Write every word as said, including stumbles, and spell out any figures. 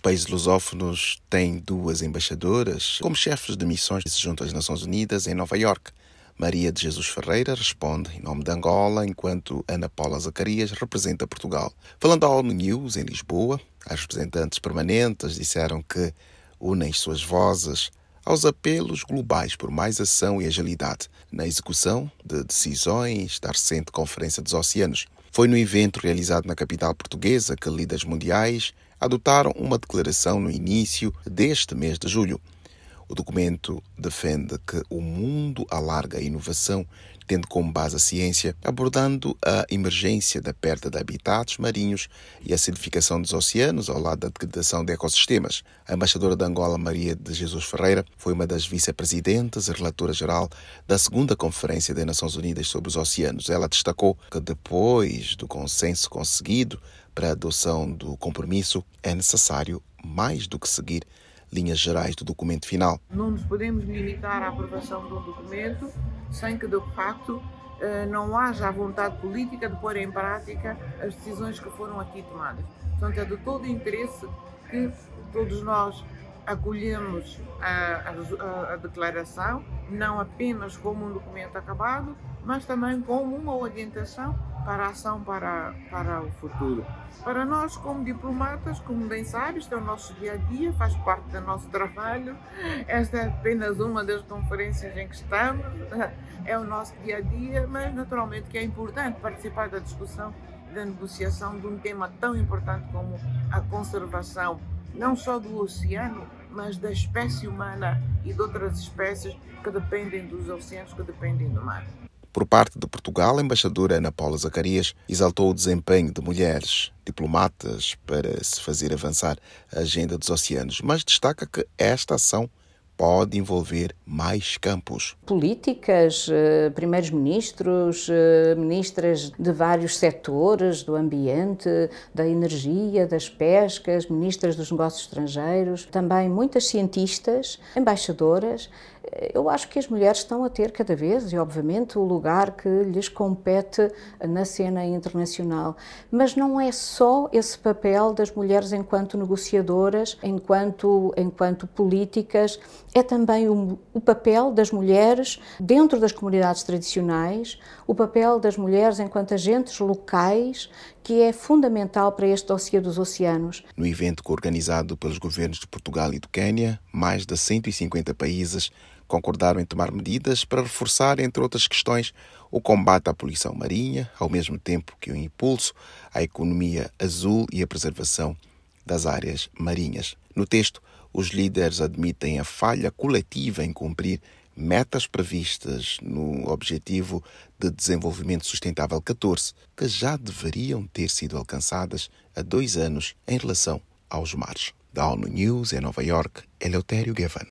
países lusófonos têm duas embaixadoras como chefes de missões junto às Nações Unidas em Nova Iorque. Maria de Jesus Ferreira responde em nome de Angola, enquanto Ana Paula Zacarias representa Portugal. Falando à ONU News em Lisboa, as representantes permanentes disseram que unem suas vozes aos apelos globais por mais ação e agilidade na execução de decisões da recente Conferência dos Oceanos. Foi no evento realizado na capital portuguesa que líderes mundiais adotaram uma declaração no início deste mês de julho. O documento defende que o mundo alarga a inovação, tendo como base a ciência, abordando a emergência da perda de habitats marinhos e a acidificação dos oceanos ao lado da degradação de ecossistemas. A embaixadora de Angola, Maria de Jesus Ferreira, foi uma das vice-presidentes e relatora-geral da segunda Conferência das Nações Unidas sobre os Oceanos. Ela destacou que depois do consenso conseguido para a adoção do compromisso, é necessário mais do que seguir linhas gerais do documento final. Não nos podemos limitar à aprovação de um documento sem que, de facto, não haja a vontade política de pôr em prática as decisões que foram aqui tomadas. Portanto, é de todo interesse que todos nós acolhemos a, a, a declaração, não apenas como um documento acabado, mas também como uma orientação para a ação para, para o futuro. Para nós, como diplomatas, como bem sabes, este é o nosso dia-a-dia, faz parte do nosso trabalho. Esta é apenas uma das conferências em que estamos, é o nosso dia-a-dia, mas naturalmente que é importante participar da discussão, da negociação de um tema tão importante como a conservação, não só do oceano, mas da espécie humana e de outras espécies que dependem dos oceanos, que dependem do mar. Por parte de Portugal, a embaixadora Ana Paula Zacarias exaltou o desempenho de mulheres diplomatas para se fazer avançar a agenda dos oceanos, mas destaca que esta ação pode envolver mais campos. Políticas, primeiros ministros, ministras de vários setores, do ambiente, da energia, das pescas, ministras dos negócios estrangeiros, também muitas cientistas, embaixadoras. Eu acho que as mulheres estão a ter cada vez, e obviamente, o lugar que lhes compete na cena internacional. Mas não é só esse papel das mulheres enquanto negociadoras, enquanto, enquanto políticas, é também o, o papel das mulheres dentro das comunidades tradicionais, o papel das mulheres enquanto agentes locais, que é fundamental para este dossiê dos oceanos. No evento organizado pelos governos de Portugal e do Quênia, mais de cento e cinquenta países concordaram em tomar medidas para reforçar, entre outras questões, o combate à poluição marinha, ao mesmo tempo que o impulso à economia azul e a preservação das áreas marinhas. No texto, os líderes admitem a falha coletiva em cumprir metas previstas no Objetivo de Desenvolvimento Sustentável catorze, que já deveriam ter sido alcançadas há dois anos em relação aos mares. Da ONU News em Nova Iorque, Eleutério Gavan.